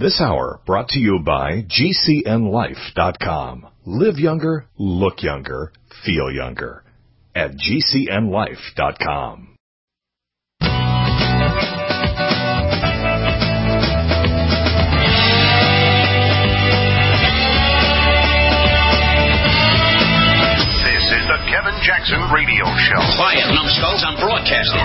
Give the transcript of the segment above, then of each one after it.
This hour brought to you by GCNLife.com. Live younger, look younger, feel younger. At GCNLife.com. This is the Kevin Jackson Radio Show. Quiet, numbskulls, I'm broadcasting.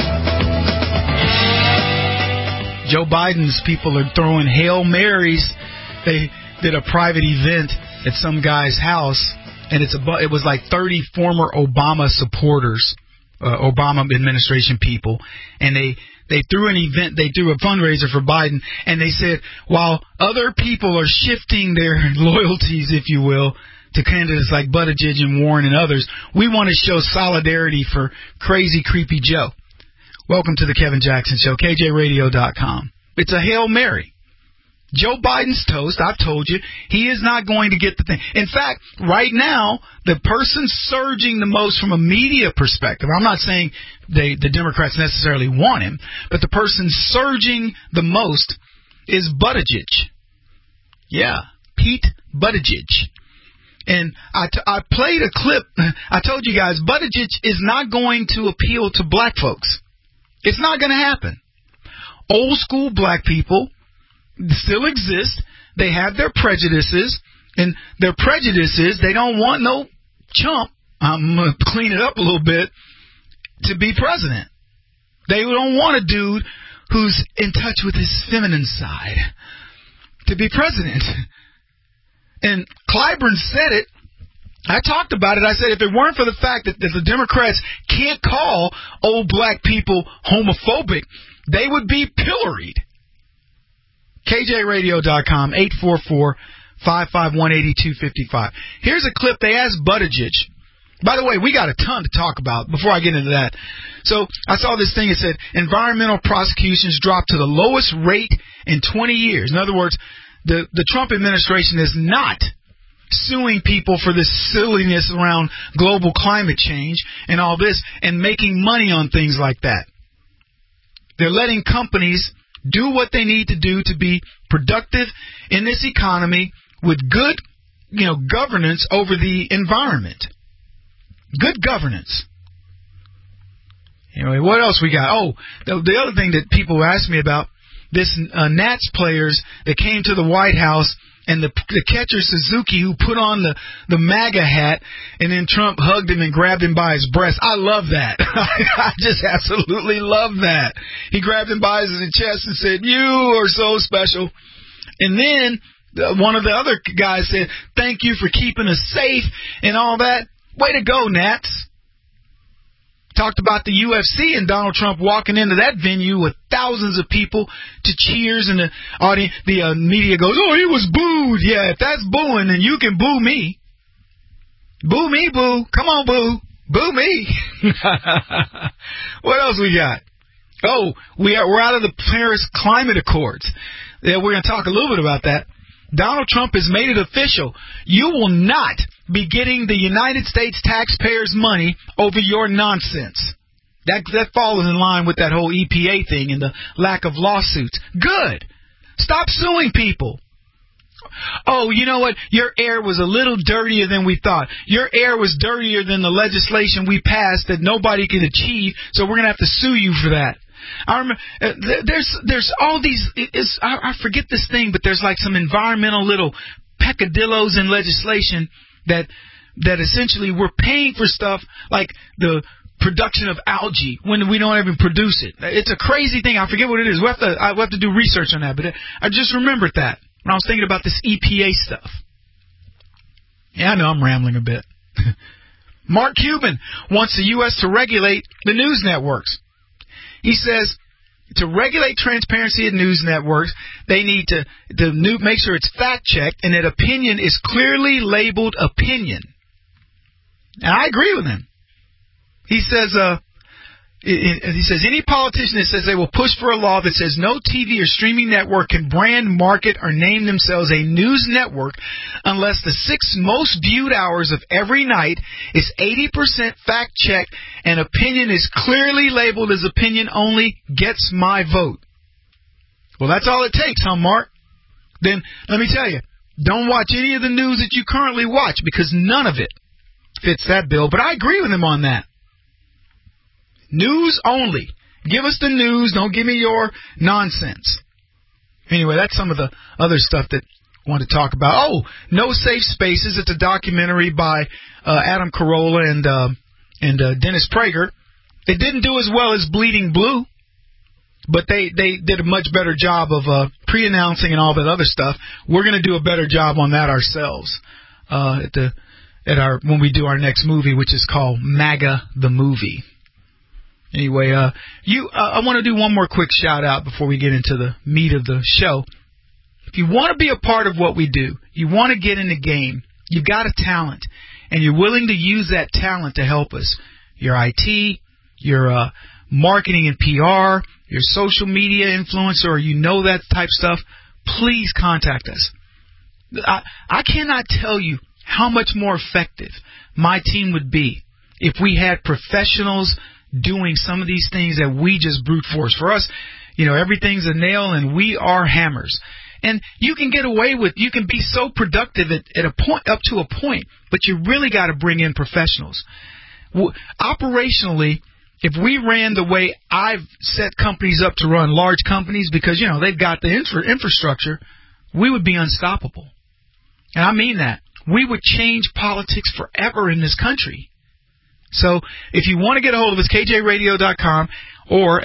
Joe Biden's people are throwing Hail Marys. They did a private event at some guy's house, and it was like 30 former Obama supporters, Obama administration people, and they threw an event, they threw a fundraiser for Biden, and they said, while other people are shifting their loyalties, if you will, to candidates like Buttigieg and Warren and others, we want to show solidarity for crazy, creepy Joe. Welcome to the Kevin Jackson Show, KJRadio.com. It's a Hail Mary. Joe Biden's toast, I've told you, he is not going to get the thing. In fact, right now, the person surging the most from a media perspective, I'm not saying the Democrats necessarily want him, but the person surging the most is Buttigieg. Yeah, Pete Buttigieg. And I played a clip. I told you guys, Buttigieg is not going to appeal to black folks. It's not going to happen. Old school black people still exist. They have their prejudices, and their prejudices, they don't want no chump, I'm going to clean it up a little bit, to be president. They don't want a dude who's in touch with his feminine side to be president. And Clyburn said it. I talked about it. I said if it weren't for the fact that the Democrats can't call old black people homophobic, they would be pilloried. KJRadio.com, 844-551-8255. Here's a clip. They asked Buttigieg. By the way, we got a ton to talk about before I get into that. So I saw this thing that said environmental prosecutions dropped to the lowest rate in 20 years. In other words, the Trump administration is not suing people for this silliness around global climate change and all this and making money on things like that. They're letting companies do what they need to do to be productive in this economy with good, governance over the environment. Good governance. Anyway, what else we got? Oh, the other thing that people ask me about, this Nats players that came to the White House and the catcher Suzuki who put on the MAGA hat and then Trump hugged him and grabbed him by his breast. I love that. I just absolutely love that. He grabbed him by his chest and said, "You are so special." And then one of the other guys said, "Thank you for keeping us safe," and all that. Way to go, Nats. Talked about the UFC and Donald Trump walking into that venue with thousands of people to cheers, and the audience, the media goes, "Oh, he was booed." Yeah, if that's booing, then you can boo me. Boo me, boo. Come on, boo. Boo me. What else we got? Oh, we're out of the Paris Climate Accords. Yeah, we're going to talk a little bit about that. Donald Trump has made it official. You will not be getting the United States taxpayers' money over your nonsense. That falls in line with that whole EPA thing and the lack of lawsuits. Good. Stop suing people. Oh, you know what? Your air was a little dirtier than we thought. Your air was dirtier than the legislation we passed that nobody could achieve, so we're going to have to sue you for that. I remember there's all these. I forget this thing, but there's like some environmental little peccadillos in legislation that essentially we're paying for stuff like the production of algae when we don't even produce it. It's a crazy thing. I forget what it is. We'll have to do research on that. But I just remembered that when I was thinking about this EPA stuff. Yeah, I know I'm rambling a bit. Mark Cuban wants the U.S. to regulate the news networks. He says to regulate transparency in news networks, they need to make sure it's fact-checked and that opinion is clearly labeled opinion. And I agree with him. He says any politician that says they will push for a law that says no TV or streaming network can brand, market, or name themselves a news network unless the 6 most viewed hours of every night is 80% fact-checked and opinion is clearly labeled as opinion only gets my vote. Well, that's all it takes, huh, Mark? then let me tell you, don't watch any of the news that you currently watch, because none of it fits that bill. But I agree with him on that. News only. Give us the news. Don't give me your nonsense. Anyway, that's some of the other stuff that I want to talk about. Oh, No Safe Spaces. It's a documentary by Adam Carolla and Dennis Prager. It didn't do as well as Bleeding Blue, but they did a much better job of pre-announcing and all that other stuff. We're going to do a better job on that ourselves when we do our next movie, which is called MAGA the Movie. Anyway, I want to do one more quick shout out before we get into the meat of the show. If you want to be a part of what we do, you want to get in the game, you've got a talent, and you're willing to use that talent to help us. Your IT, your marketing and PR, your social media influencer, or you know that type stuff, please contact us. I cannot tell you how much more effective my team would be if we had professionals doing some of these things that we just brute force. For us, everything's a nail and we are hammers. And you can get away with, you can be so productive at a point, up to a point, but you really got to bring in professionals. Operationally, if we ran the way I've set companies up to run, large companies, because, they've got the infrastructure, we would be unstoppable. And I mean that. We would change politics forever in this country. So if you want to get a hold of us, kjradio.com or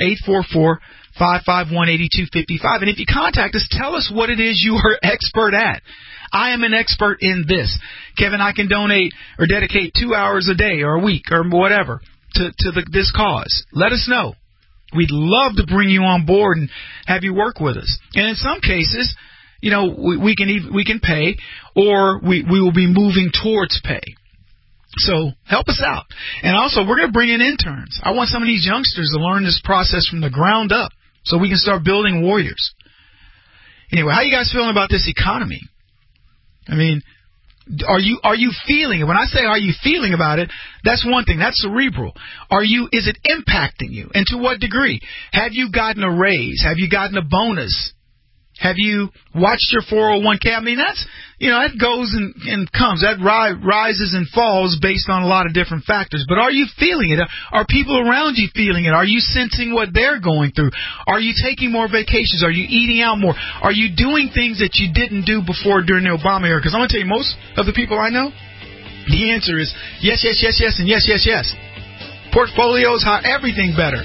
844-551-8255. And if you contact us, tell us what it is you are expert at. I am an expert in this. Kevin, I can donate or dedicate 2 hours a day or a week or whatever to this cause. Let us know. We'd love to bring you on board and have you work with us. And in some cases, we can pay, or we will be moving towards pay. So help us out. And also, we're going to bring in interns. I want some of these youngsters to learn this process from the ground up so we can start building warriors. Anyway, how you guys feeling about this economy? I mean, are you feeling it? When I say are you feeling about it, that's one thing. That's cerebral. Is it impacting you? And to what degree? Have you gotten a raise? Have you gotten a bonus? Have you watched your 401k? I mean, that goes and comes. That rises and falls based on a lot of different factors. But are you feeling it? Are people around you feeling it? Are you sensing what they're going through? Are you taking more vacations? Are you eating out more? Are you doing things that you didn't do before during the Obama era? Because I'm going to tell you, most of the people I know, the answer is yes, yes, yes, yes, and yes, yes, yes. Portfolios, everything better.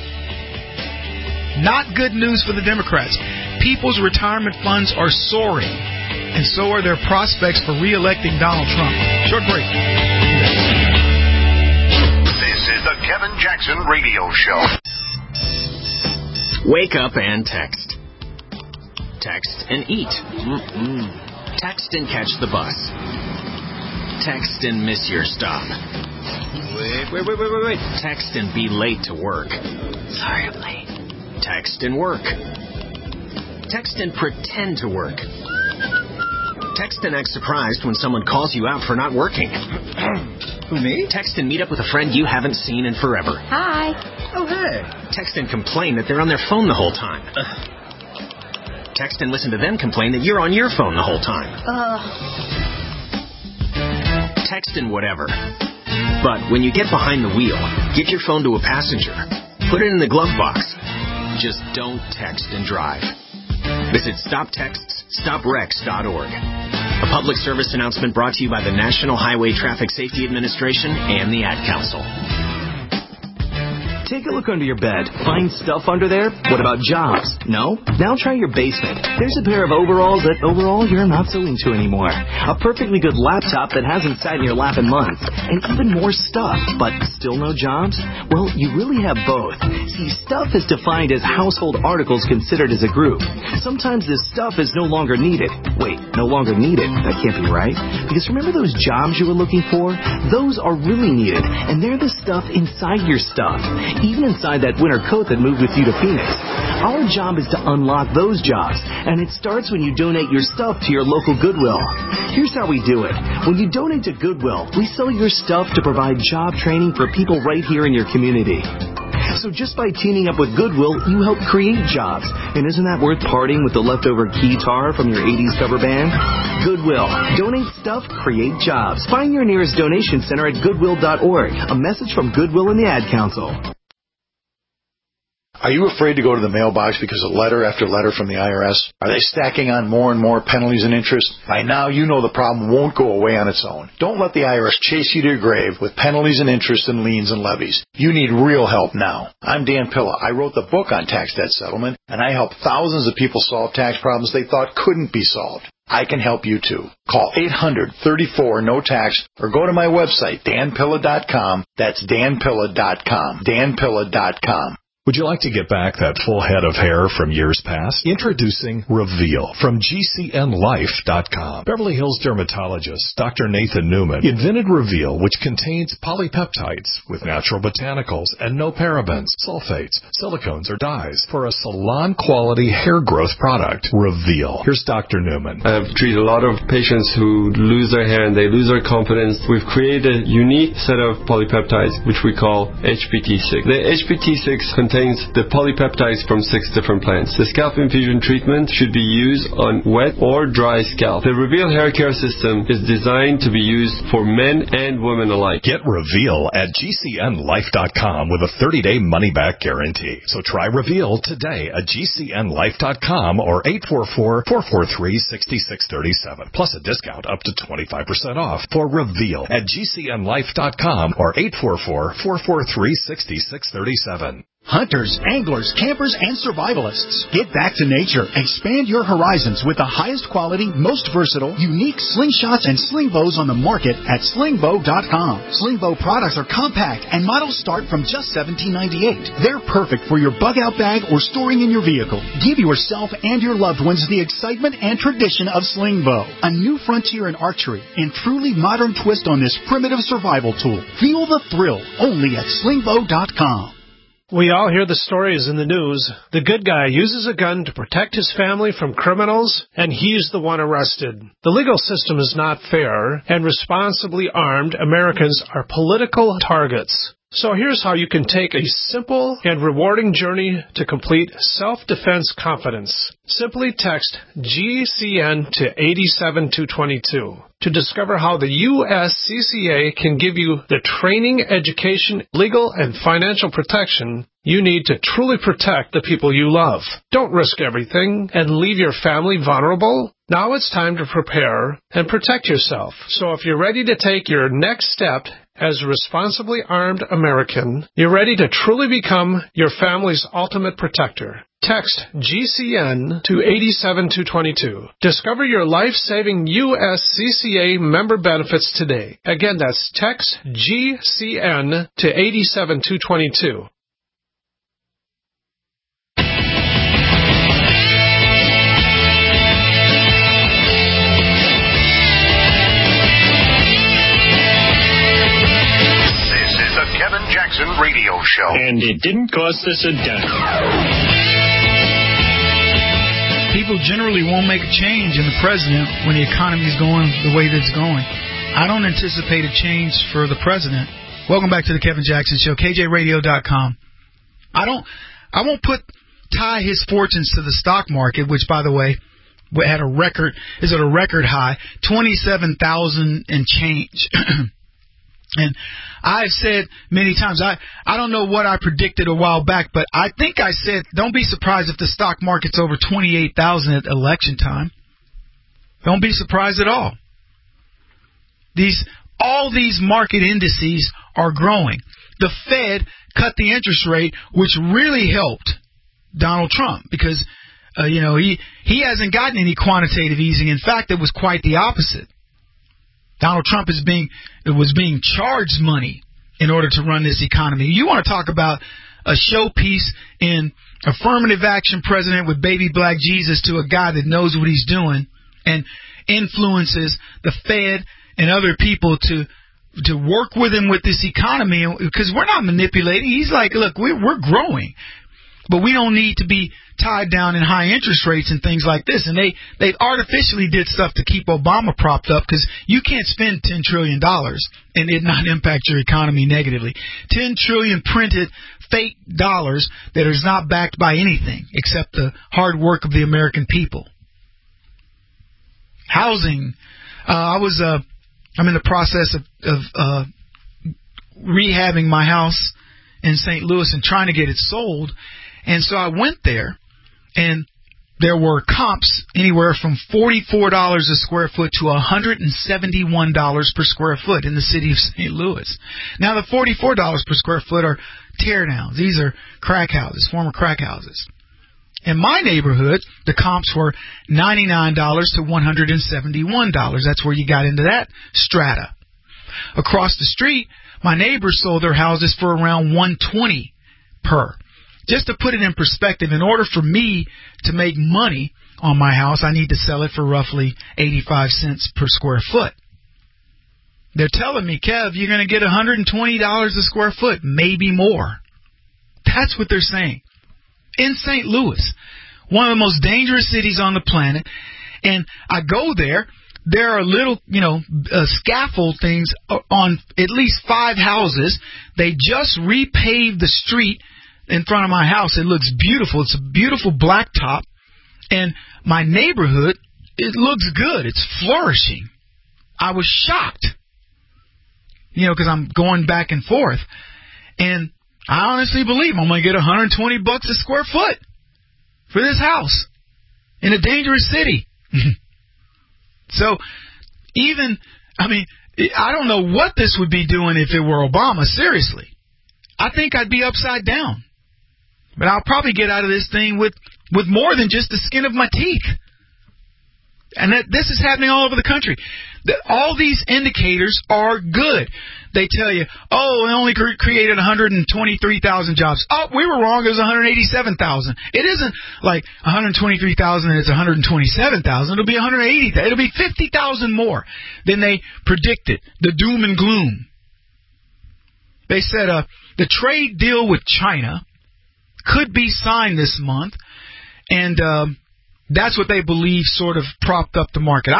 Not good news for the Democrats. People's retirement funds are soaring, and so are their prospects for re-electing Donald Trump. Short break. This is the Kevin Jackson Radio Show. Wake up and text. Text and eat. Text and catch the bus. Text and miss your stop. Wait. Text and be late to work. Sorry, I'm late. Text and work. Text and pretend to work. Text and act surprised when someone calls you out for not working. Who, me? Text and meet up with a friend you haven't seen in forever. Hi. Oh, hey. Text and complain that they're on their phone the whole time. Text and listen to them complain that you're on your phone the whole time. Text and whatever. But when you get behind the wheel, give your phone to a passenger. Put it in the glove box. Just don't text and drive. Visit StopTextsStopWrecks.org. A public service announcement brought to you by the National Highway Traffic Safety Administration and the Ad Council. Take a look under your bed. Find stuff under there? What about jobs? No? Now try your basement. There's a pair of overalls that overall you're not so into anymore. A perfectly good laptop that hasn't sat in your lap in months. And even more stuff, but still no jobs? Well, you really have both. See, stuff is defined as household articles considered as a group. Sometimes this stuff is no longer needed. Wait, no longer needed? That can't be right. Because remember those jobs you were looking for? Those are really needed, and they're the stuff inside your stuff. Even inside that winter coat that moved with you to Phoenix. Our job is to unlock those jobs, and it starts when you donate your stuff to your local Goodwill. Here's how we do it. When you donate to Goodwill, we sell your stuff to provide job training for people right here in your community. So just by teaming up with Goodwill, you help create jobs. And isn't that worth parting with the leftover guitar from your 80s cover band? Goodwill. Donate stuff, create jobs. Find your nearest donation center at goodwill.org. A message from Goodwill and the Ad Council. Are you afraid to go to the mailbox because of letter after letter from the IRS? Are they stacking on more and more penalties and interest? By now, you know the problem won't go away on its own. Don't let the IRS chase you to your grave with penalties and interest and liens and levies. You need real help now. I'm Dan Pilla. I wrote the book on tax debt settlement, and I help thousands of people solve tax problems they thought couldn't be solved. I can help you too. Call 800-34-NO-TAX or go to my website, danpilla.com. That's danpilla.com. danpilla.com. Would you like to get back that full head of hair from years past? Introducing Reveal from GCNLife.com. Beverly Hills dermatologist Dr. Nathan Newman invented Reveal, which contains polypeptides with natural botanicals and no parabens, sulfates, silicones, or dyes for a salon-quality hair growth product. Reveal. Here's Dr. Newman. I've treated a lot of patients who lose their hair and they lose their confidence. We've created a unique set of polypeptides, which we call HPT6. The HPT6 contains the polypeptides from 6 different plants. The scalp infusion treatment should be used on wet or dry scalp. The Reveal hair care system is designed to be used for men and women alike. Get Reveal at GCNLife.com with a 30-day money-back guarantee. So try Reveal today at GCNLife.com or 844-443-6637. Plus a discount up to 25% off for Reveal at GCNLife.com or 844-443-6637. Hunters, anglers, campers, and survivalists. Get back to nature. Expand your horizons with the highest quality, most versatile, unique slingshots and sling bows on the market at slingbow.com. Slingbow products are compact and models start from just $17.98. They're perfect for your bug out bag or storing in your vehicle. Give yourself and your loved ones the excitement and tradition of Slingbow, a new frontier in archery and truly modern twist on this primitive survival tool. Feel the thrill only at slingbow.com. We all hear the stories in the news. The good guy uses a gun to protect his family from criminals, and he's the one arrested. The legal system is not fair, and responsibly armed Americans are political targets. So here's how you can take a simple and rewarding journey to complete self-defense confidence. Simply text GCN to 87222 to discover how the USCCA can give you the training, education, legal, and financial protection you need to truly protect the people you love. Don't risk everything and leave your family vulnerable. Now it's time to prepare and protect yourself. So if you're ready to take your next step as a responsibly armed American, you're ready to truly become your family's ultimate protector. Text GCN to 87222. Discover your life-saving USCCA member benefits today. Again, that's text GCN to 87222. Kevin Jackson Radio Show. And it didn't cost us a dime. People generally won't make a change in the president when the economy is going the way that it's going. I don't anticipate a change for the president. Welcome back to the Kevin Jackson Show, KJRadio.com. I won't tie his fortunes to the stock market, which, by the way, is at a record high, 27,000 and change. And I've said many times, I don't know what I predicted a while back, but I think I said, don't be surprised if the stock market's over 28,000 at election time. Don't be surprised at all. All these market indices are growing. The Fed cut the interest rate, which really helped Donald Trump because, he hasn't gotten any quantitative easing. In fact, it was quite the opposite. Donald Trump was being charged money in order to run this economy. You want to talk about a showpiece in affirmative action president with baby black Jesus to a guy that knows what he's doing and influences the Fed and other people to work with him with this economy because we're not manipulating. He's like, look, we're growing. But we don't need to be tied down in high interest rates and things like this. And they artificially did stuff to keep Obama propped up, because you can't spend $10 trillion and it not impact your economy negatively. 10 trillion printed fake dollars that is not backed by anything except the hard work of the American people. Housing. I'm in the process of rehabbing my house in St. Louis and trying to get it sold. And so I went there, and there were comps anywhere from $44 a square foot to $171 per square foot in the city of St. Louis. Now, the $44 per square foot are teardowns. These are crack houses, former crack houses. In my neighborhood, the comps were $99 to $171. That's where you got into that strata. Across the street, my neighbors sold their houses for around $120 per. Just to put it in perspective, in order for me to make money on my house, I need to sell it for roughly 85 cents per square foot. They're telling me, Kev, you're going to get $120 a square foot, maybe more. That's what they're saying. In St. Louis, one of the most dangerous cities on the planet, and I go there. There are little, scaffold things on at least 5 houses. They just repaved the street in front of my house. It looks beautiful. It's a beautiful blacktop. And my neighborhood, it looks good. It's flourishing. I was shocked, because I'm going back and forth. And I honestly believe I'm going to get $120 a square foot for this house in a dangerous city. So I don't know what this would be doing if it were Obama, seriously. I think I'd be upside down. But I'll probably get out of this thing with more than just the skin of my teeth. And this is happening all over the country. All these indicators are good. They tell you, they only created 123,000 jobs. Oh, we were wrong. It was 187,000. It isn't like 123,000 and it's 127,000. It'll be 180,000. It'll be 50,000 more than they predicted. The doom and gloom. They said the trade deal with China could be signed this month, and that's what they believe sort of propped up the market.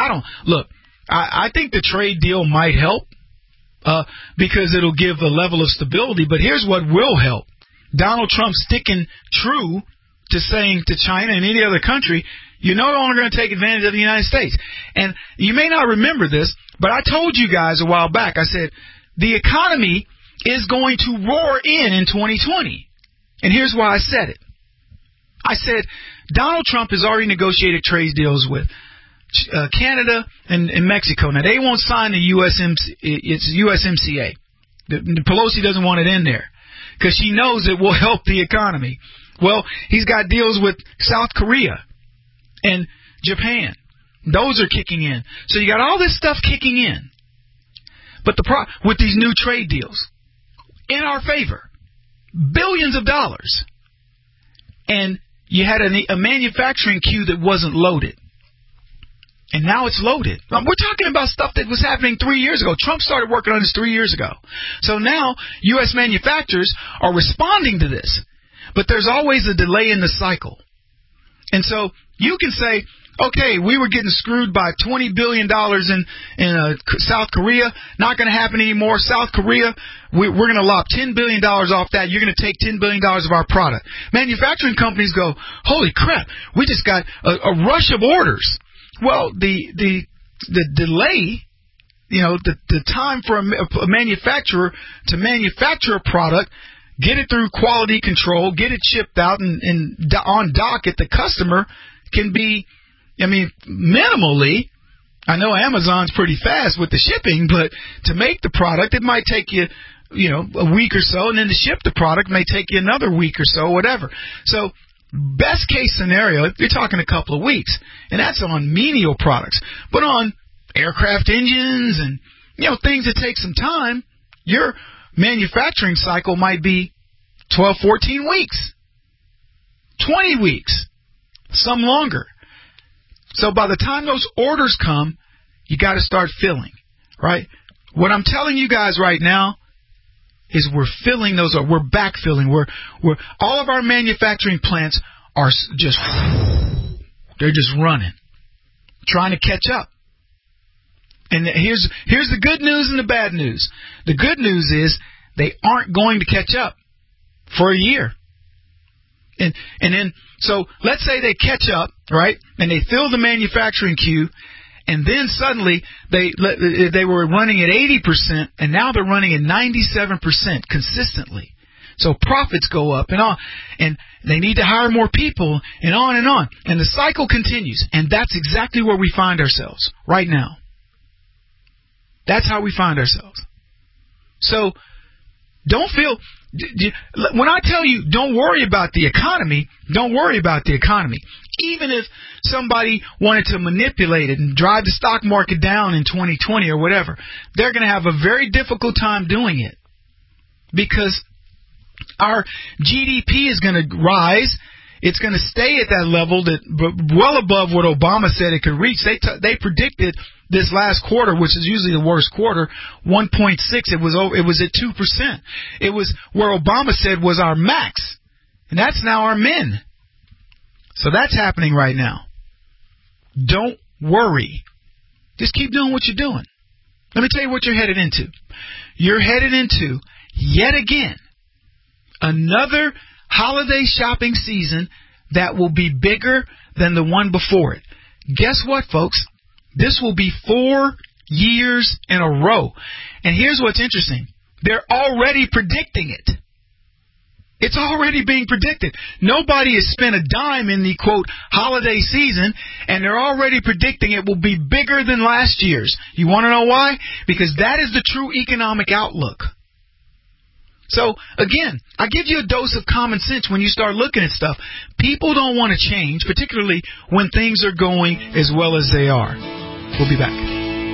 I think the trade deal might help because it'll give a level of stability, but here's what will help. Donald Trump sticking true to saying to China and any other country, you're no longer going to take advantage of the United States. And you may not remember this, but I told you guys a while back, I said, the economy is going to roar in 2020. And here's why I said it. I said, Donald Trump has already negotiated trade deals with Canada and Mexico. Now, they won't sign the USMCA. Pelosi doesn't want it in there because she knows it will help the economy. Well, he's got deals with South Korea and Japan. Those are kicking in. So you got all this stuff kicking in. But with these new trade deals, in our favor, billions of dollars. And you had a manufacturing queue that wasn't loaded. And now it's loaded. We're talking about stuff that was happening 3 years ago. Trump started working on this 3 years ago. So now U.S. manufacturers are responding to this. But there's always a delay in the cycle. And so you can say, okay, we were getting screwed by $20 billion in South Korea. Not going to happen anymore. South Korea, we're going to lop $10 billion off that. You're going to take $10 billion of our product. Manufacturing companies go, holy crap, we just got a rush of orders. Well, the delay, the time for a manufacturer to manufacture a product, get it through quality control, get it shipped out and on dock at the customer can be, minimally. I know Amazon's pretty fast with the shipping, but to make the product, it might take you, a week or so, and then to ship the product may take you another week or so, whatever. So, best case scenario, you're talking a couple of weeks, and that's on menial products. But on aircraft engines and, things that take some time, your manufacturing cycle might be 12, 14 weeks, 20 weeks, some longer. So by the time those orders come, you got to start filling, right? What I'm telling you guys right now is we're filling those up. We're backfilling. We're all of our manufacturing plants are just, they're just running, trying to catch up. And here's the good news and the bad news. The good news is they aren't going to catch up for a year. And then, so let's say they catch up, right? And they fill the manufacturing queue, and then suddenly they were running at 80%, and now they're running at 97% consistently. So profits go up and on, and they need to hire more people, and on and on. And the cycle continues, and that's exactly where we find ourselves right now. That's how we find ourselves. So don't feel, when I tell you don't worry about the economy, don't worry about the economy. Even if somebody wanted to manipulate it and drive the stock market down in 2020 or whatever, they're going to have a very difficult time doing it, because our GDP is going to rise. It's going to stay at that level, that well above what Obama said it could reach. They predicted this last quarter, which is usually the worst quarter, 1.6. It was at 2%. It was where Obama said was our max, and that's now our min. So that's happening right now. Don't worry. Just keep doing what you're doing. Let me tell you what you're headed into. You're headed into, yet again, another holiday shopping season that will be bigger than the one before it. Guess what, folks? This will be 4 years in a row. And here's what's interesting. They're already predicting it. It's already being predicted. Nobody has spent a dime in the, quote, holiday season, and they're already predicting it will be bigger than last year's. You want to know why? Because that is the true economic outlook. So, again, I give you a dose of common sense when you start looking at stuff. People don't want to change, particularly when things are going as well as they are. We'll be back.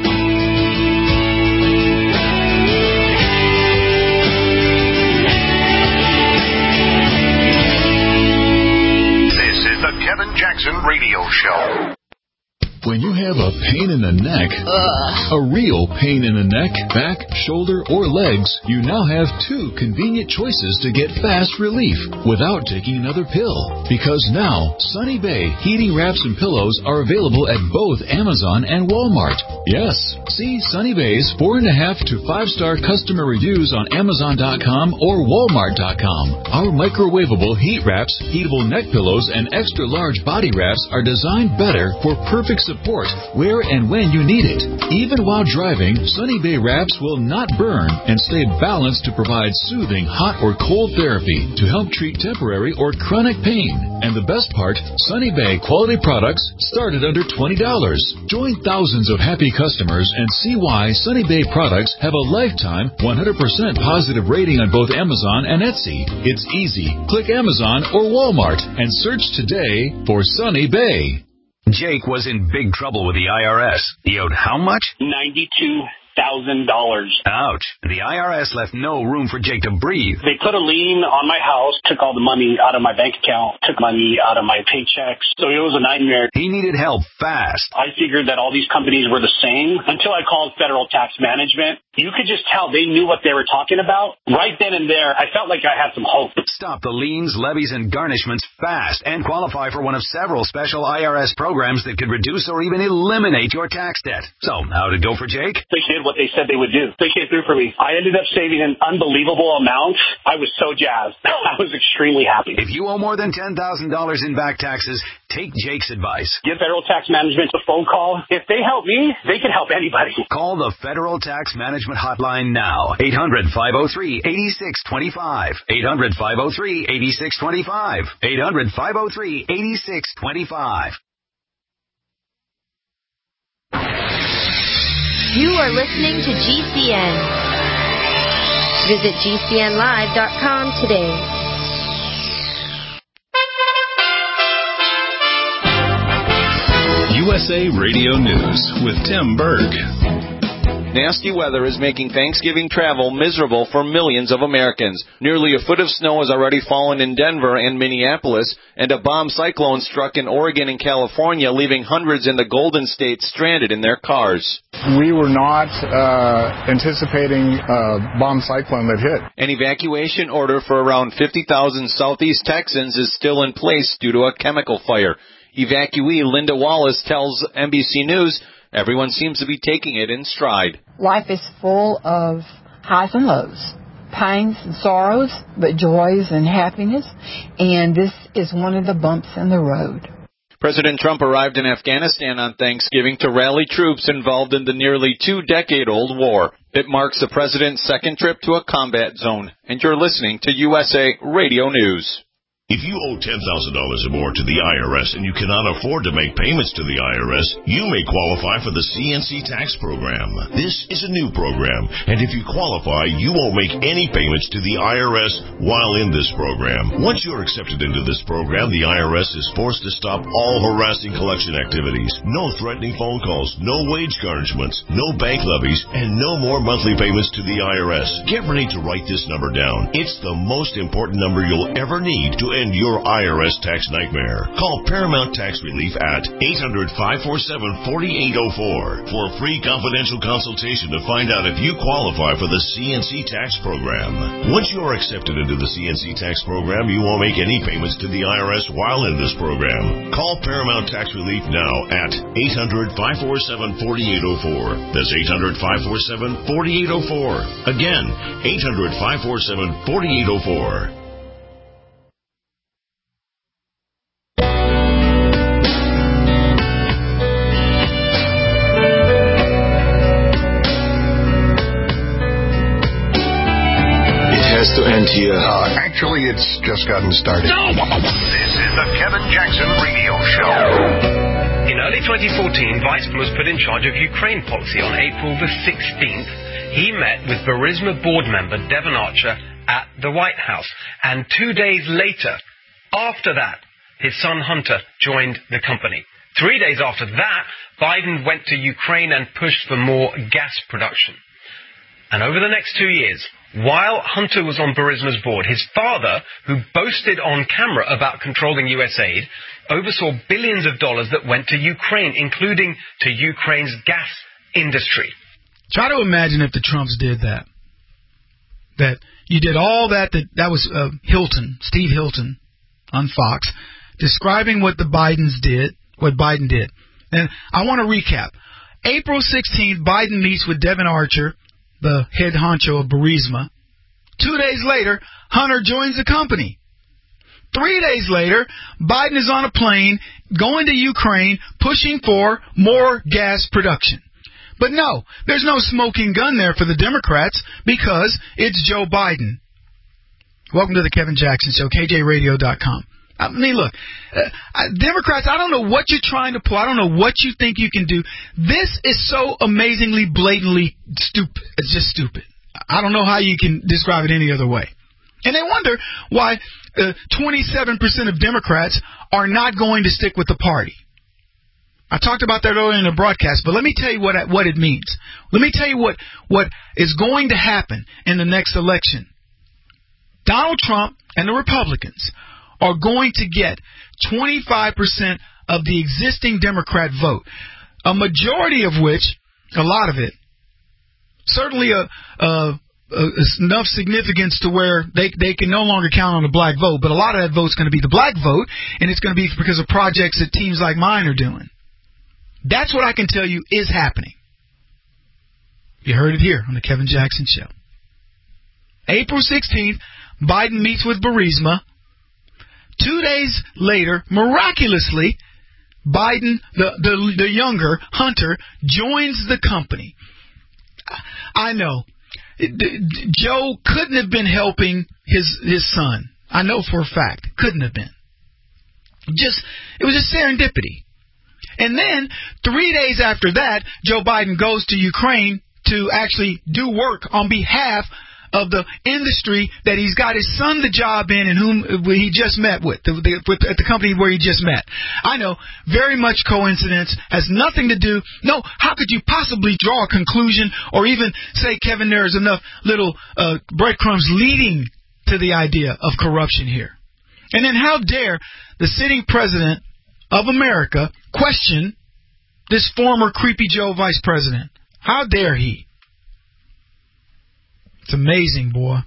This is the Kevin Jackson Radio Show. When you have a pain in the neck, a real pain in the neck, back, shoulder, or legs, you now have 2 convenient choices to get fast relief without taking another pill. Because now, Sunny Bay heating wraps and pillows are available at both Amazon and Walmart. Yes, see Sunny Bay's 4.5 to 5-star customer reviews on Amazon.com or Walmart.com. Our microwavable heat wraps, heatable neck pillows, and extra large body wraps are designed better for perfect support where and when you need it. Even while driving, Sunny Bay wraps will not burn and stay balanced to provide soothing hot or cold therapy to help treat temporary or chronic pain. And the best part, Sunny Bay quality products start at under $20. Join thousands of happy customers and see why Sunny Bay products have a lifetime 100% positive rating on both Amazon and Etsy. It's easy. Click Amazon or Walmart and search today for Sunny Bay. Jake was in big trouble with the IRS. He owed how much? $92,000. Ouch. The IRS left no room for Jake to breathe. They put a lien on my house, took all the money out of my bank account, took money out of my paychecks. So it was a nightmare. He needed help fast. I figured that all these companies were the same until I called Federal Tax Management. You could just tell they knew what they were talking about. Right then and there, I felt like I had some hope. Stop the liens, levies, and garnishments fast and qualify for one of several special IRS programs that could reduce or even eliminate your tax debt. So, how'd it go for Jake? They did what they said they would do. They came through for me. I ended up saving an unbelievable amount. I was so jazzed. I was extremely happy. If you owe more than $10,000 in back taxes, take Jake's advice. Give Federal Tax Management a phone call. If they help me, they can help anybody. Call the Federal Tax Management Hotline now. 800-503-8625. 800-503-8625. 800-503-8625. You are listening to GCN. Visit GCNlive.com today. USA Radio News with Tim Berg. Nasty weather is making Thanksgiving travel miserable for millions of Americans. Nearly a foot of snow has already fallen in Denver and Minneapolis, and a bomb cyclone struck in Oregon and California, leaving hundreds in the Golden State stranded in their cars. We were not anticipating a bomb cyclone that hit. An evacuation order for around 50,000 Southeast Texans is still in place due to a chemical fire. Evacuee Linda Wallace tells NBC News everyone seems to be taking it in stride. Life is full of highs and lows, pains and sorrows, but joys and happiness, and this is one of the bumps in the road. President Trump arrived in Afghanistan on Thanksgiving to rally troops involved in the nearly 2-decade-old war. It marks the president's second trip to a combat zone. And you're listening to USA Radio News. If you owe $10,000 or more to the IRS and you cannot afford to make payments to the IRS, you may qualify for the CNC tax program. This is a new program, and if you qualify, you won't make any payments to the IRS while in this program. Once you're accepted into this program, the IRS is forced to stop all harassing collection activities. No threatening phone calls, no wage garnishments, no bank levies, and no more monthly payments to the IRS. Get ready to write this number down. It's the most important number you'll ever need to end your IRS tax nightmare. Call Paramount Tax Relief at 800-547-4804 for a free confidential consultation to find out if you qualify for the CNC tax program. Once you are accepted into the CNC tax program, you won't make any payments to the IRS while in this program. Call Paramount Tax Relief now at 800-547-4804. That's 800-547-4804. Again, 800-547-4804. To end here. Actually, it's just gotten started. No! This is the Kevin Jackson Radio Show. In early 2014, Weissman was put in charge of Ukraine policy. On April the 16th, he met with Burisma board member Devon Archer at the White House. And 2 days later, after that, his son Hunter joined the company. 3 days after that, Biden went to Ukraine and pushed for more gas production. And over the next 2 years, while Hunter was on Burisma's board, his father, who boasted on camera about controlling U.S. aid, oversaw billions of dollars that went to Ukraine, including to Ukraine's gas industry. Try to imagine if the Trumps did that. That you did all that was Hilton, Steve Hilton on Fox, describing what Biden did. And I want to recap. April 16th, Biden meets with Devon Archer, the head honcho of Burisma. 2 days later, Hunter joins the company. 3 days later, Biden is on a plane going to Ukraine pushing for more gas production. But no, there's no smoking gun there for the Democrats because it's Joe Biden. Welcome to the Kevin Jackson Show, KJRadio.com. I mean, look, Democrats, I don't know what you're trying to pull. I don't know what you think you can do. This is so amazingly, blatantly stupid. It's just stupid. I don't know how you can describe it any other way. And they wonder why 27% of Democrats are not going to stick with the party. I talked about that earlier in the broadcast, but let me tell you what it means. Let me tell you what is going to happen in the next election. Donald Trump and the Republicans are going to get 25% of the existing Democrat vote, a majority of which, a lot of it, certainly enough significance to where they can no longer count on the black vote, but a lot of that vote's going to be the black vote, and it's going to be because of projects that teams like mine are doing. That's what I can tell you is happening. You heard it here on the Kevin Jackson Show. April 16th, Biden meets with Burisma. 2 days later, miraculously, Biden, the younger Hunter, joins the company. I know. Joe couldn't have been helping his son. I know for a fact. Couldn't have been. It was just serendipity. And then, 3 days after that, Joe Biden goes to Ukraine to actually do work on behalf of the industry that he's got his son the job in and whom he just met with, at the company where he just met. I know, very much coincidence, has nothing to do. No, how could you possibly draw a conclusion or even say, Kevin, there is enough little breadcrumbs leading to the idea of corruption here? And then how dare the sitting president of America question this former creepy Joe vice president? How dare he? It's amazing, boy.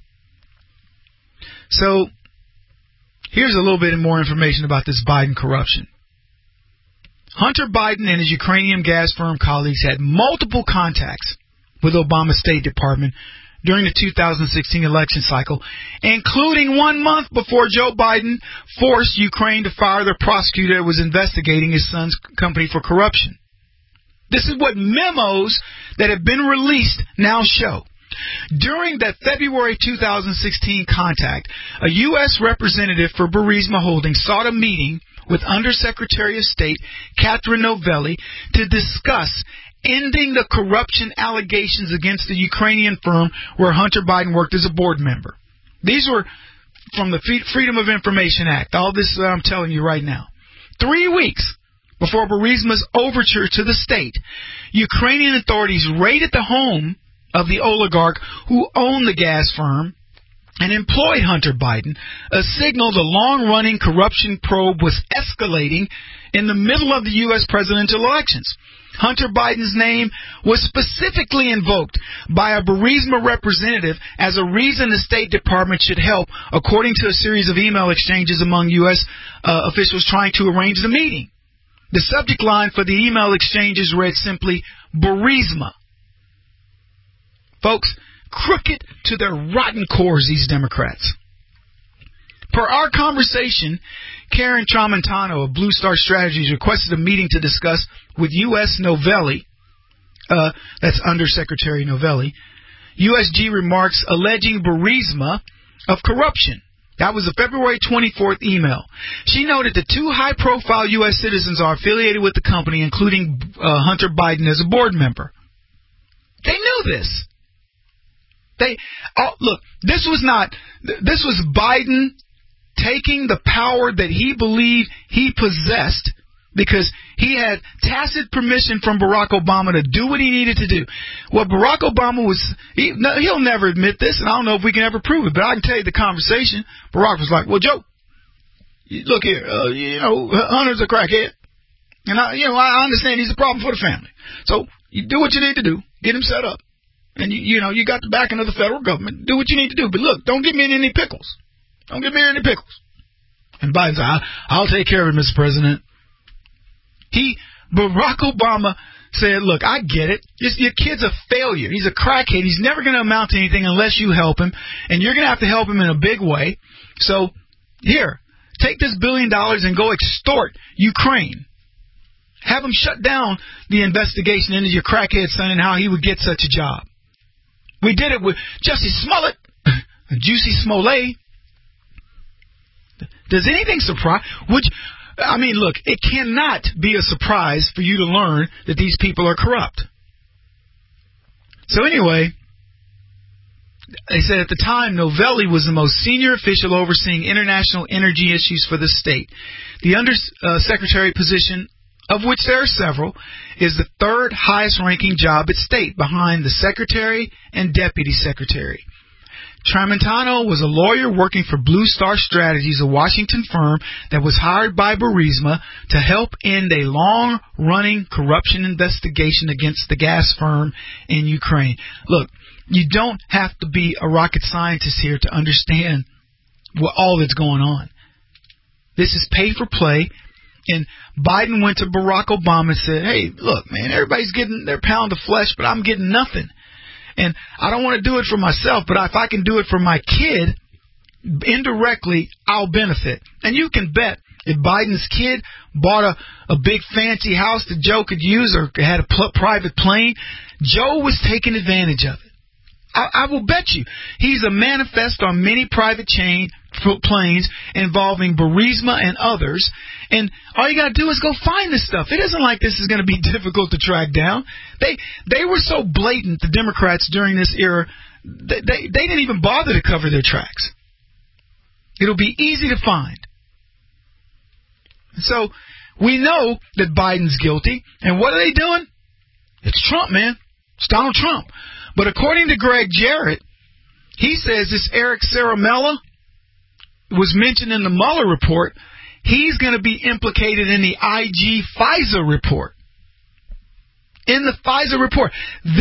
So, here's a little bit more information about this Biden corruption. Hunter Biden and his Ukrainian gas firm colleagues had multiple contacts with Obama's State Department during the 2016 election cycle, including 1 month before Joe Biden forced Ukraine to fire the prosecutor that was investigating his son's company for corruption. This is what memos that have been released now show. During that February 2016 contact, a U.S. representative for Burisma Holdings sought a meeting with Undersecretary of State Catherine Novelli to discuss ending the corruption allegations against the Ukrainian firm where Hunter Biden worked as a board member. These were from the Freedom of Information Act. All this I'm telling you right now. 3 weeks before Burisma's overture to the state, Ukrainian authorities raided the home of the oligarch who owned the gas firm and employed Hunter Biden, a signal the long-running corruption probe was escalating in the middle of the U.S. presidential elections. Hunter Biden's name was specifically invoked by a Burisma representative as a reason the State Department should help, according to a series of email exchanges among U.S. Officials trying to arrange the meeting. The subject line for the email exchanges read simply, Burisma. Folks, crooked to their rotten cores, these Democrats. Per our conversation, Karen Tramontano of Blue Star Strategies requested a meeting to discuss with U.S. Novelli, that's Undersecretary Novelli, USG remarks alleging Burisma of corruption. That was the February 24th email. She noted that 2 high-profile U.S. citizens are affiliated with the company, including Hunter Biden as a board member. They knew this. Look, this was Biden taking the power that he believed he possessed because he had tacit permission from Barack Obama to do what he needed to do. What Barack Obama he'll never admit this, and I don't know if we can ever prove it, but I can tell you the conversation. Barack was like, well, Joe, look here, Hunter's a crackhead, and I understand he's a problem for the family. So you do what you need to do, get him set up. And, you got the backing of the federal government. Do what you need to do. But look, don't get me in any pickles. Don't get me in any pickles. And Biden said, I'll take care of it, Mr. President. Barack Obama said, look, I get it. Your kid's a failure. He's a crackhead. He's never going to amount to anything unless you help him. And you're going to have to help him in a big way. So, here, take this $1 billion and go extort Ukraine. Have him shut down the investigation into your crackhead son and how he would get such a job. We did it with Jussie Smollett, Juicy Smollett. Does anything surprise? Look, it cannot be a surprise for you to learn that these people are corrupt. So anyway, they said at the time, Novelli was the most senior official overseeing international energy issues for the state. The undersecretary position, of which there are several, is the 3rd highest ranking job at state behind the secretary and deputy secretary. Tramontano was a lawyer working for Blue Star Strategies, a Washington firm that was hired by Burisma to help end a long-running corruption investigation against the gas firm in Ukraine. Look, you don't have to be a rocket scientist here to understand all that's going on. This is pay for play. And Biden went to Barack Obama and said, hey, look, man, everybody's getting their pound of flesh, but I'm getting nothing. And I don't want to do it for myself, but if I can do it for my kid, indirectly, I'll benefit. And you can bet if Biden's kid bought a big fancy house that Joe could use or had a private plane, Joe was taking advantage of it. I will bet you he's a manifest on many private planes involving Burisma and others. And all you got to do is go find this stuff. It isn't like this is going to be difficult to track down. They were so blatant, the Democrats during this era, they didn't even bother to cover their tracks. It'll be easy to find. So we know that Biden's guilty. And what are they doing? It's Trump, man. It's Donald Trump. But according to Greg Jarrett, he says this Eric Ciaramella was mentioned in the Mueller report. He's going to be implicated in the IG FISA report. in the FISA report.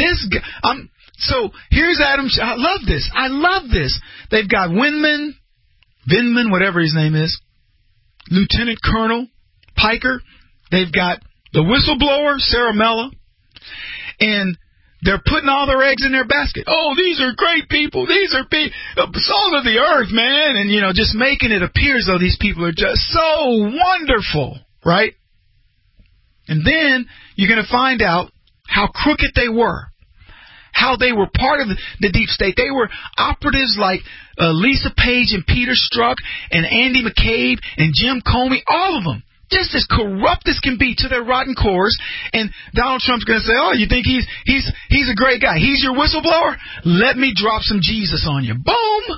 So here's Adam. I love this. I love this. They've got Vindman, whatever his name is, Lieutenant Colonel Piker. They've got the whistleblower, Sarah Mella, and they're putting all their eggs in their basket. Oh, these are great people. These are salt of the earth, man. And, just making it appear as though these people are just so wonderful, right? And then you're going to find out how crooked they were, how they were part of the deep state. They were operatives like Lisa Page and Peter Strzok and Andy McCabe and Jim Comey, all of them. Just as corrupt as can be to their rotten cores, and Donald Trump's going to say, "Oh, you think he's a great guy? He's your whistleblower? Let me drop some Jesus on you." Boom!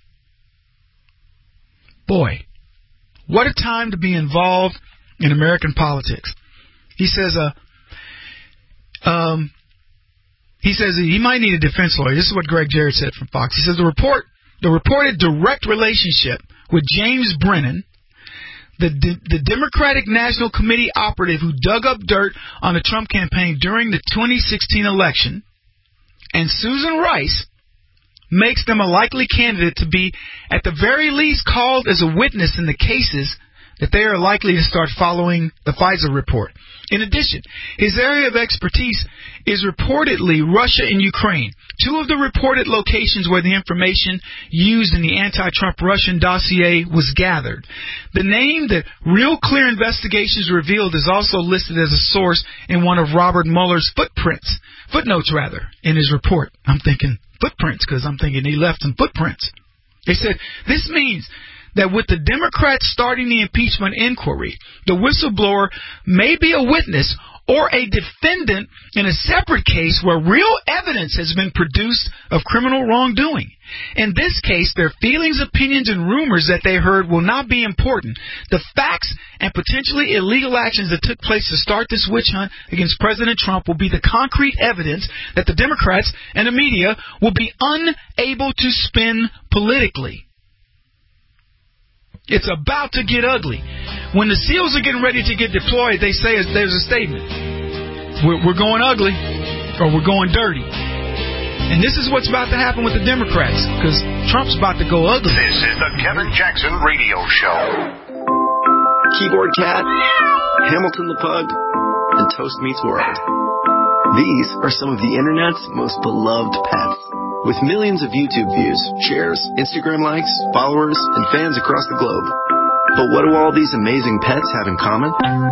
Boy, what a time to be involved in American politics. He says, he might need a defense lawyer. This is what Greg Jarrett said from Fox. He says the reported direct relationship with James Brennan, the Democratic National Committee operative who dug up dirt on the Trump campaign during the 2016 election, and Susan Rice makes them a likely candidate to be, at the very least, called as a witness in the cases that they are likely to start following the FISA report. In addition, his area of expertise is reportedly Russia and Ukraine, two of the reported locations where the information used in the anti-Trump Russian dossier was gathered. The name that Real Clear Investigations revealed is also listed as a source in one of Robert Mueller's footnotes in his report. I'm thinking footprints because I'm thinking he left some footprints. They said, this means that with the Democrats starting the impeachment inquiry, the whistleblower may be a witness or a defendant in a separate case where real evidence has been produced of criminal wrongdoing. In this case, their feelings, opinions, and rumors that they heard will not be important. The facts and potentially illegal actions that took place to start this witch hunt against President Trump will be the concrete evidence that the Democrats and the media will be unable to spin politically. It's about to get ugly. When the SEALs are getting ready to get deployed, they say there's a statement. We're going ugly, or we're going dirty. And this is what's about to happen with the Democrats, because Trump's about to go ugly. This is the Kevin Jackson Radio Show. Keyboard Cat, Hamilton the Pug, and Toast Meets World. These are some of the Internet's most beloved pets. With millions of YouTube views, shares, Instagram likes, followers, and fans across the globe. But what do all these amazing pets have in common?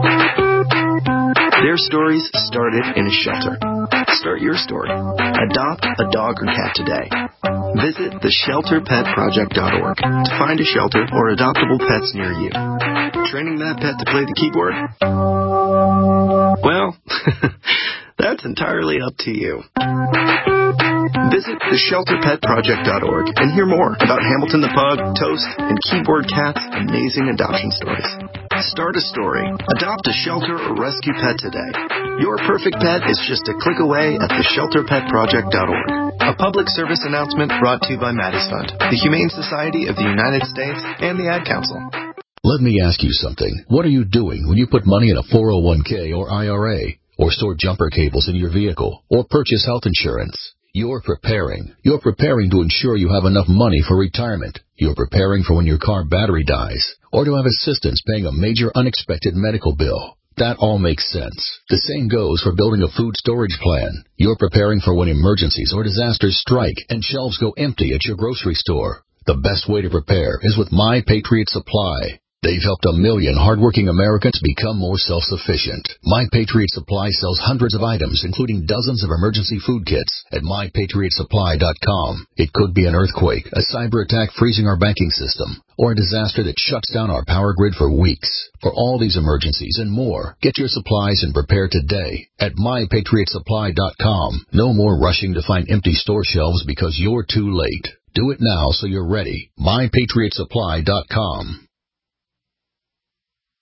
Their stories started in a shelter. Start your story. Adopt a dog or cat today. Visit theshelterpetproject.org to find a shelter or adoptable pets near you. Training that pet to play the keyboard? Well, that's entirely up to you. Visit theshelterpetproject.org and hear more about Hamilton the Pug, Toast, and Keyboard Cat's amazing adoption stories. Start a story, adopt a shelter or rescue pet today. Your perfect pet is just a click away at theshelterpetproject.org. A public service announcement brought to you by Maddie's Fund, the Humane Society of the United States, and the Ad Council. Let me ask you something. What are you doing when you put money in a 401k or IRA, or store jumper cables in your vehicle, or purchase health insurance? You're preparing. You're preparing to ensure you have enough money for retirement. You're preparing for when your car battery dies, or to have assistance paying a major unexpected medical bill. That all makes sense. The same goes for building a food storage plan. You're preparing for when emergencies or disasters strike and shelves go empty at your grocery store. The best way to prepare is with My Patriot Supply. They've helped 1 million hardworking Americans become more self-sufficient. My Patriot Supply sells hundreds of items, including dozens of emergency food kits at MyPatriotSupply.com. It could be an earthquake, a cyber attack freezing our banking system, or a disaster that shuts down our power grid for weeks. For all these emergencies and more, get your supplies and prepare today at MyPatriotSupply.com. No more rushing to find empty store shelves because you're too late. Do it now so you're ready. MyPatriotSupply.com.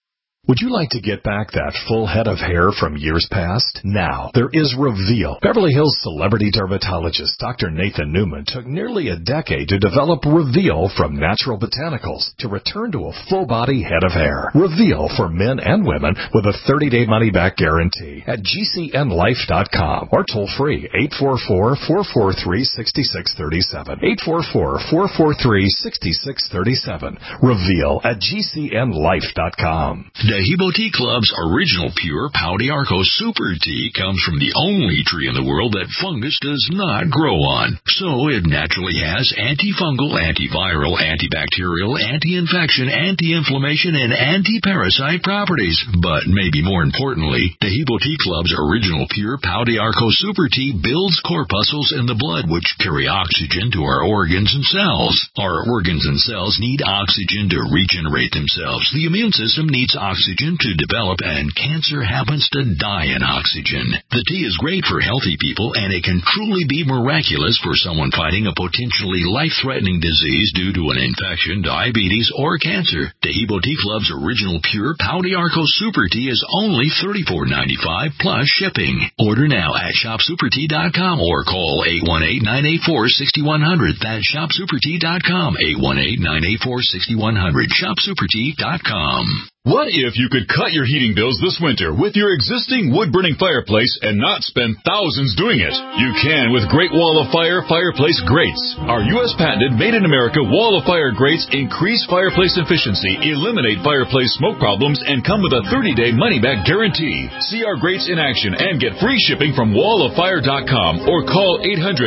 Would you like to get back that full head of hair from years past? Now, there is Reveal. Beverly Hills celebrity dermatologist Dr. Nathan Newman took nearly a decade to develop Reveal from natural botanicals to return to a full-body head of hair. Reveal for men and women with a 30-day money-back guarantee at GCNlife.com or toll-free 844-443-6637. 844-443-6637. Reveal at GCNlife.com. Dehibo Tea Club's original pure Pau d'Arco Super Tea comes from the only tree in the world that fungus does not grow on. So it naturally has antifungal, antiviral, antibacterial, anti-infection, anti-inflammation, and anti-parasite properties. But maybe more importantly, Dehibo Tea Club's original pure Pau d'Arco Super Tea builds corpuscles in the blood which carry oxygen to our organs and cells. Our organs and cells need oxygen to regenerate themselves. The immune system needs oxygen to develop, and cancer happens to die in oxygen. The tea is great for healthy people, and it can truly be miraculous for someone fighting a potentially life-threatening disease due to an infection, diabetes, or cancer. Dehibo Tea Club's original pure Pau d'Arco Super Tea is only $34.95 plus shipping. Order now at shopsupertea.com or call 818-984-6100. That's shopsupertea.com, 818-984-6100, shopsupertea.com. What if you could cut your heating bills this winter with your existing wood-burning fireplace and not spend thousands doing it? You can with Great Wall of Fire fireplace grates. Our U.S.-patented, made-in-America Wall of Fire grates increase fireplace efficiency, eliminate fireplace smoke problems, and come with a 30-day money-back guarantee. See our grates in action and get free shipping from walloffire.com or call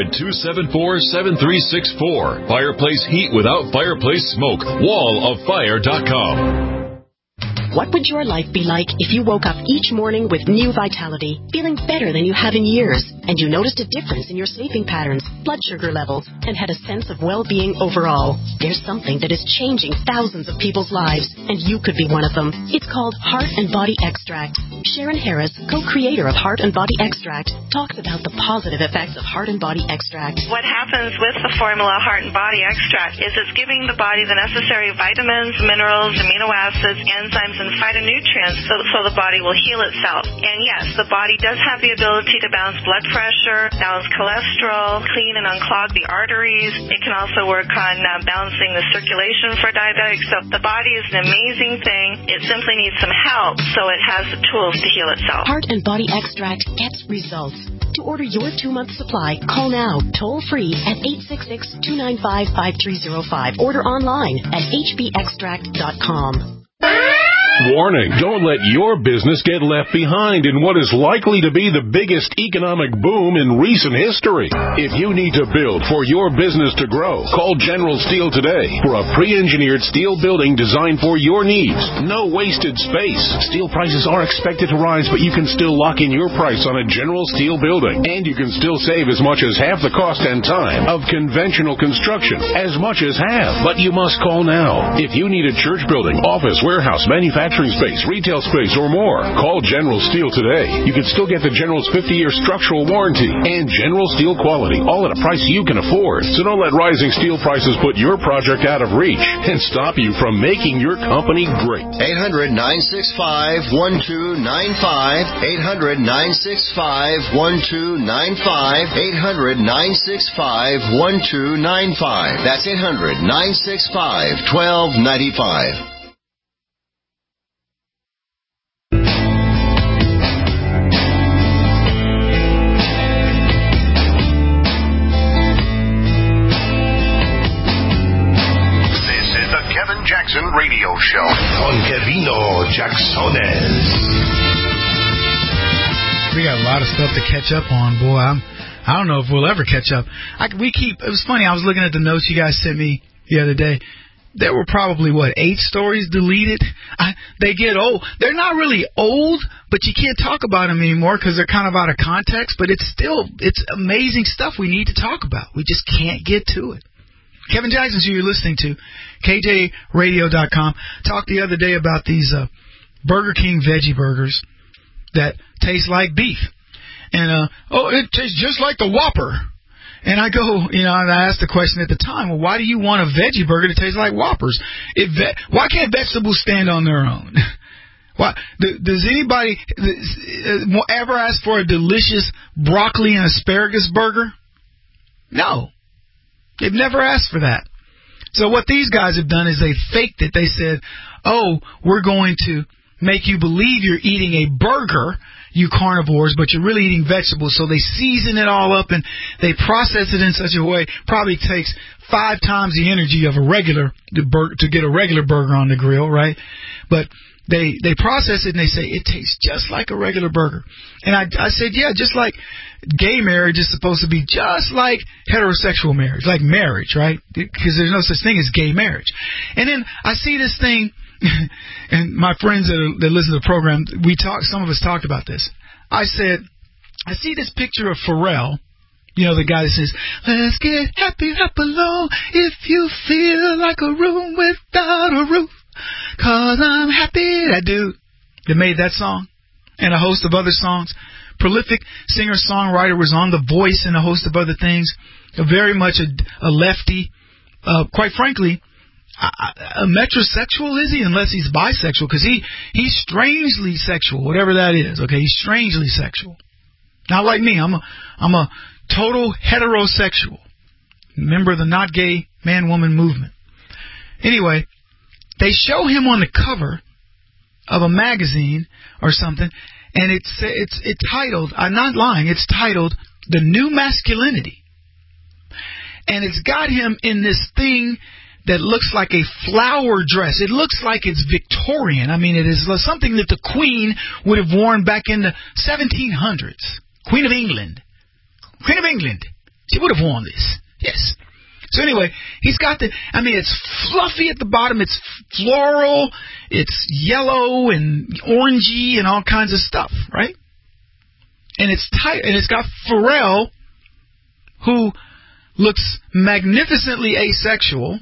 800-274-7364. Fireplace heat without fireplace smoke. walloffire.com. What would your life be like if you woke up each morning with new vitality, feeling better than you have in years, and you noticed a difference in your sleeping patterns, blood sugar levels, and had a sense of well-being overall? There's something that is changing thousands of people's lives, and you could be one of them. It's called Heart and Body Extract. Sharon Harris, co-creator of Heart and Body Extract, talks about the positive effects of Heart and Body Extract. What happens with the formula Heart and Body Extract is it's giving the body the necessary vitamins, minerals, amino acids, enzymes, and phytonutrients so the body will heal itself. And yes, the body does have the ability to balance blood pressure, balance cholesterol, clean and unclog the arteries. It can also work on balancing the circulation for diabetics. So the body is an amazing thing. It simply needs some help, so it has the tools to heal itself. Heart and Body Extract gets results. To order your 2-month supply, call now, toll-free at 866-295-5305. Order online at hbextract.com. Warning, don't let your business get left behind in what is likely to be the biggest economic boom in recent history. If you need to build for your business to grow, call General Steel today for a pre-engineered steel building designed for your needs. No wasted space. Steel prices are expected to rise, but you can still lock in your price on a General Steel building. And you can still save as much as half the cost and time of conventional construction. As much as half. But you must call now. If you need a church building, office, warehouse, manufacturing space, retail space, or more, call General Steel today. You can still get the General's 50-year structural warranty and General Steel quality, all at a price you can afford. So don't let rising steel prices put your project out of reach and stop you from making your company great. 800-965-1295. 800-965-1295. 800-965-1295. That's 800-965-1295. Jackson Radio Show. Con Kevino Jacksones. We got a lot of stuff to catch up on, boy. I don't know if we'll ever catch up. It was funny, I was looking at the notes you guys sent me the other day. There were probably, 8 stories deleted? They get old. They're not really old, but you can't talk about them anymore because they're kind of out of context, but it's amazing stuff we need to talk about. We just can't get to it. Kevin Jackson, who you're listening to, KJRadio.com, talked the other day about these Burger King veggie burgers that taste like beef. And, it tastes just like the Whopper. And I go, and I asked the question at the time, well, why do you want a veggie burger that tastes like Whoppers? Why can't vegetables stand on their own? Why, does anybody ever ask for a delicious broccoli and asparagus burger? No. They've never asked for that. So what these guys have done is they faked it. They said, oh, we're going to make you believe you're eating a burger, you carnivores, but you're really eating vegetables. So they season it all up and they process it in such a way, probably takes 5 times the energy of a regular to get a regular burger on the grill, right? But they process it and they say it tastes just like a regular burger. And I said, yeah, just like gay marriage is supposed to be just like heterosexual marriage, like marriage, right? Because there's no such thing as gay marriage. And then I see this thing, and my friends that listen to the program, some of us talked about this. I said, I see this picture of Pharrell, you know, the guy that says, let's get happy, up alone, if you feel like a room without a roof, 'cause I'm happy. That dude that made that song and a host of other songs. Prolific singer-songwriter, was on The Voice and a host of other things. Very much a lefty. Quite frankly, a metrosexual, is he? Unless he's bisexual, because he's strangely sexual, whatever that is. Okay, he's strangely sexual. Not like me. I'm a total heterosexual. Member of the not gay man-woman movement. Anyway, they show him on the cover of a magazine or something, and it's titled, I'm not lying, it's titled The New Masculinity. And it's got him in this thing that looks like a flower dress. It looks like it's Victorian. I mean, it is something that the Queen would have worn back in the 1700s. Queen of England. Queen of England. She would have worn this. Yes. So anyway, he's got it's fluffy at the bottom. It's floral. It's yellow and orangey and all kinds of stuff, right? And it's tight. And it's got Pharrell, who looks magnificently asexual.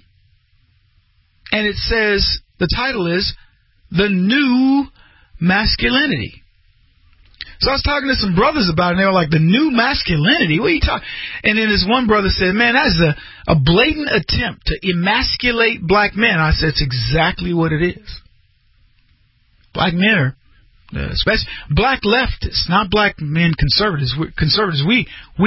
And it says, the title is The New Masculinity. So I was talking to some brothers about it, and they were like, the new masculinity? What are you talking? And then this one brother said, man, that's a blatant attempt to emasculate black men. I said, it's exactly what it is. Black men are, especially black leftists, not black men conservatives. Conservatives, we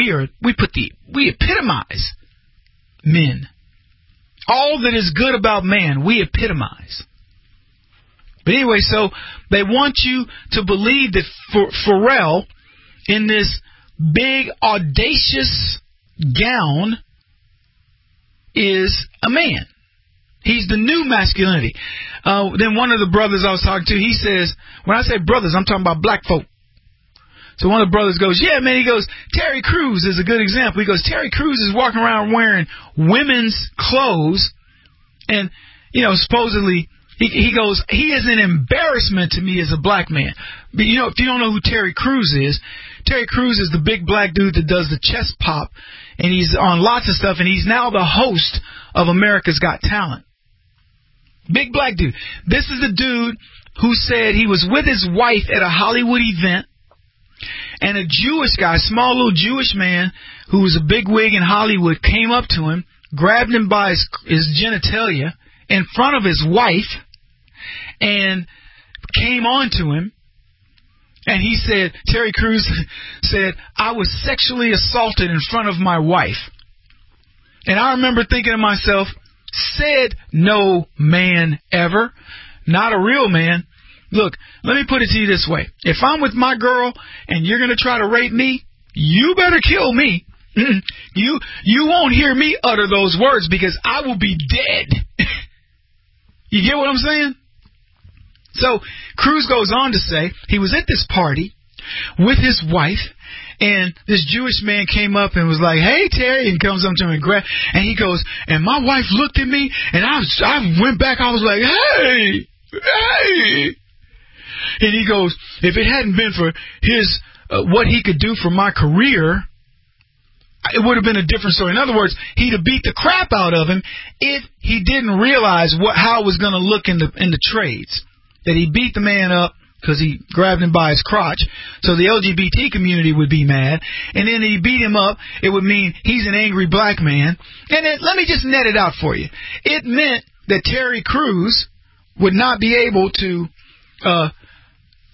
epitomize men. All that is good about man, we epitomize. But anyway, so they want you to believe that Pharrell, in this big, audacious gown, is a man. He's the new masculinity. Then one of the brothers I was talking to, he says, when I say brothers, I'm talking about black folk. So one of the brothers goes, yeah, man, he goes, Terry Crews is a good example. He goes, Terry Crews is walking around wearing women's clothes, and, you know, supposedly, he goes, he is an embarrassment to me as a black man. But, you know, if you don't know who Terry Crews is the big black dude that does the chest pop, and he's on lots of stuff, and he's now the host of America's Got Talent. Big black dude. This is the dude who said he was with his wife at a Hollywood event, and a Jewish guy, small little Jewish man who was a bigwig in Hollywood, came up to him, grabbed him by his genitalia in front of his wife, and came on to him. And he said, Terry Crews said, I was sexually assaulted in front of my wife. And I remember thinking to myself, said no man ever, not a real man. Look, let me put it to you this way. If I'm with my girl and you're going to try to rape me, you better kill me. You won't hear me utter those words because I will be dead. You get what I'm saying? So Crews goes on to say he was at this party with his wife, and this Jewish man came up and was like, hey, Terry, and comes up to him and he goes, and my wife looked at me, and I went back, I was like, hey. And he goes, if it hadn't been for his what he could do for my career, it would have been a different story. In other words, he'd have beat the crap out of him if he didn't realize how it was going to look in the trades. That he beat the man up because he grabbed him by his crotch, so the LGBT community would be mad. And then he beat him up, it would mean he's an angry black man. And then, let me just net it out for you. It meant that Terry Crews would not be able to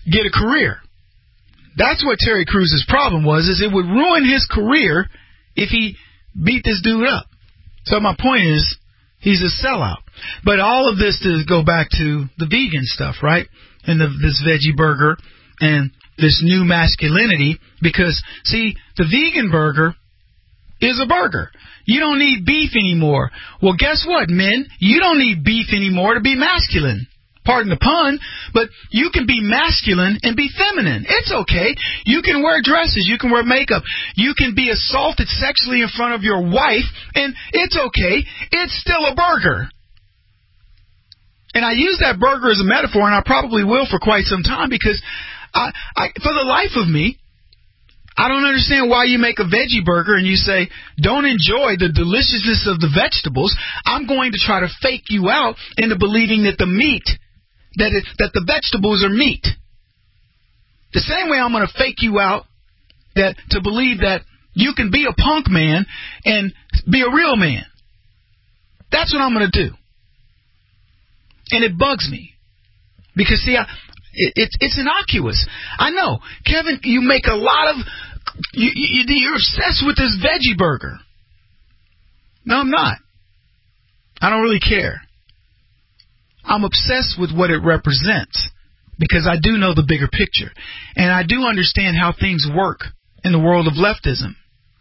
get a career. That's what Terry Crews's problem was, is it would ruin his career if he beat this dude up. So my point is, he's a sellout. But all of this to go back to the vegan stuff, right? And this veggie burger and this new masculinity, because, see, the vegan burger is a burger. You don't need beef anymore. Well, guess what, men? You don't need beef anymore to be masculine. Pardon the pun, but you can be masculine and be feminine. It's okay. You can wear dresses. You can wear makeup. You can be assaulted sexually in front of your wife, and it's okay. It's still a burger. And I use that burger as a metaphor, and I probably will for quite some time, because I for the life of me, I don't understand why you make a veggie burger and you say, don't enjoy the deliciousness of the vegetables. I'm going to try to fake you out into believing that the meat, that the vegetables are meat. The same way I'm going to fake you out to believe that you can be a punk man and be a real man. That's what I'm going to do. And it bugs me. Because, see, it's innocuous. I know. Kevin, you make a lot of... You're obsessed with this veggie burger. No, I'm not. I don't really care. I'm obsessed with what it represents, because I do know the bigger picture. And I do understand how things work in the world of leftism.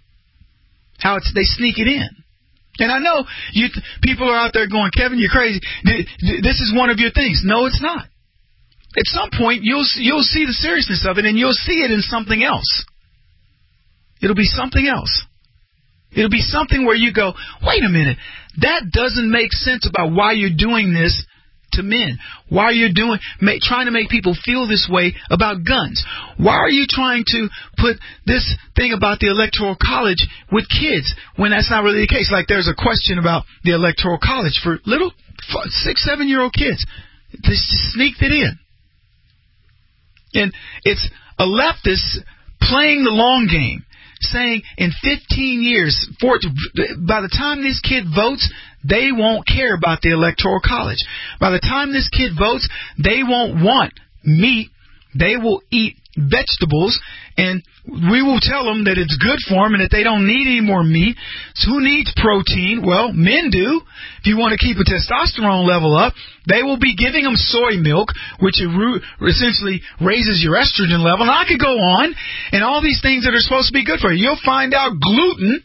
How they sneak it in. And I know people are out there going, Kevin, you're crazy. This is one of your things. No, it's not. At some point, you'll see the seriousness of it, and you'll see it in something else. It'll be something else. It'll be something where you go, wait a minute, that doesn't make sense about why you're doing this to men. Why are you trying to make people feel this way about guns? Why are you trying to put this thing about the Electoral College with kids when that's not really the case? Like there's a question about the Electoral College for little 6, 7-year-old kids. They just sneaked it in. And it's a leftist playing the long game, saying in 15 years, by the time this kid votes, they won't care about the Electoral College. By the time this kid votes, they won't want meat. They will eat vegetables, and we will tell them that it's good for them and that they don't need any more meat. So who needs protein? Well, men do. If you want to keep a testosterone level up, they will be giving them soy milk, which essentially raises your estrogen level. And I could go on, and all these things that are supposed to be good for you. You'll find out gluten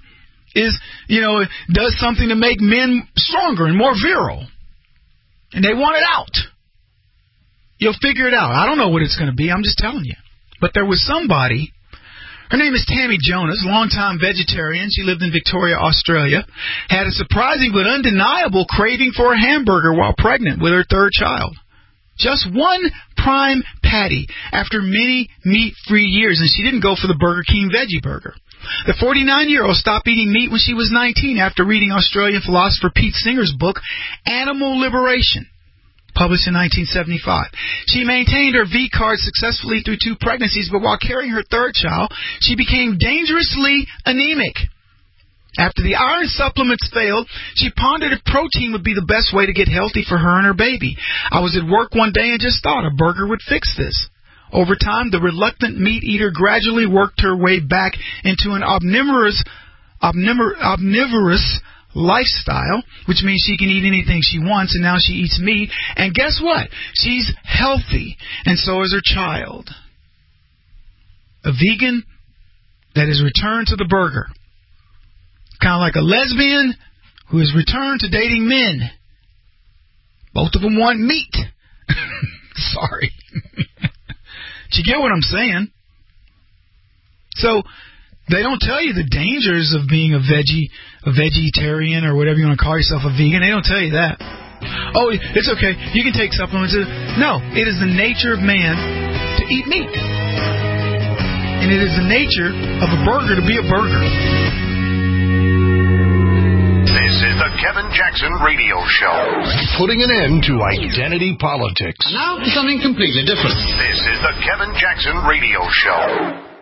does something to make men stronger and more virile. And they want it out. You'll figure it out. I don't know what it's going to be. I'm just telling you. But there was somebody, her name is Tammy Jonas, longtime vegetarian. She lived in Victoria, Australia, had a surprising but undeniable craving for a hamburger while pregnant with her 3rd child. Just one prime patty after many meat-free years, and she didn't go for the Burger King veggie burger. The 49-year-old stopped eating meat when she was 19 after reading Australian philosopher Pete Singer's book, Animal Liberation, published in 1975. She maintained her V-card successfully through 2 pregnancies, but while carrying her 3rd child, she became dangerously anemic. After the iron supplements failed, she pondered if protein would be the best way to get healthy for her and her baby. I was at work one day and just thought a burger would fix this. Over time, the reluctant meat eater gradually worked her way back into an omnivorous lifestyle, which means she can eat anything she wants, and now she eats meat. And guess what? She's healthy, and so is her child. A vegan that has returned to the burger. Kind of like a lesbian who has returned to dating men. Both of them want meat. Sorry. Do you get what I'm saying? So they don't tell you the dangers of being a vegetarian or whatever you want to call yourself, a vegan. They don't tell you that. Oh, it's okay. You can take supplements. No, it is the nature of man to eat meat. And it is the nature of a burger to be a burger. This is the Kevin Jackson Radio Show. Putting an end to identity politics. And now for something completely different. This is the Kevin Jackson Radio Show.